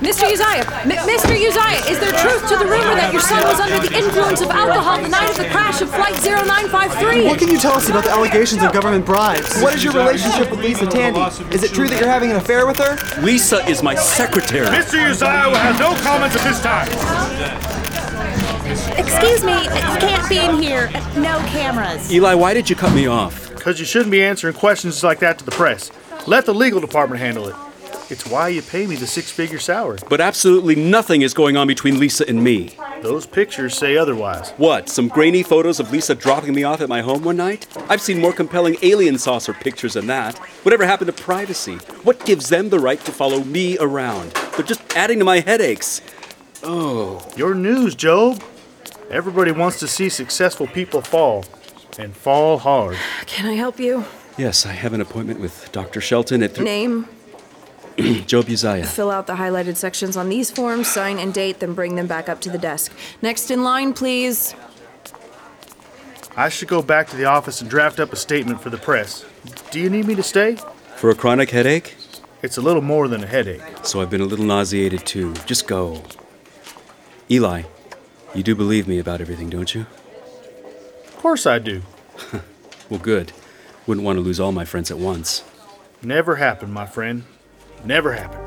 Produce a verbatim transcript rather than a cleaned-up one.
Mister Uzziah! M- Mister Uzziah, is there truth to the rumor that your son was under the influence of alcohol the night of the crash of Flight zero nine five three? What can you tell us about the allegations of government bribes? What is your relationship with Lisa Tandy? Is it true that you're having an affair with her? Lisa is my secretary. Mister Uzziah will have no comments at this time. Excuse me, you can't be in here. No cameras. Eli, why did you cut me off? Because you shouldn't be answering questions like that to the press. Let the legal department handle it. It's why you pay me the six-figure salary. But absolutely nothing is going on between Lisa and me. Those pictures say otherwise. What, some grainy photos of Lisa dropping me off at my home one night? I've seen more compelling alien saucer pictures than that. Whatever happened to privacy? What gives them the right to follow me around? They're just adding to my headaches. Oh. Your news, Job. Everybody wants to see successful people fall, and fall hard. Can I help you? Yes, I have an appointment with Doctor Shelton at... Th- Name? Job Uzziah. Fill out the highlighted sections on these forms, sign and date, then bring them back up to the desk. Next in line, please. I should go back to the office and draft up a statement for the press. Do you need me to stay? For a chronic headache? It's a little more than a headache. So I've been a little nauseated too. Just go. Eli, you do believe me about everything, don't you? Of course I do. Well, good. Wouldn't want to lose all my friends at once. Never happened, my friend. Never happened.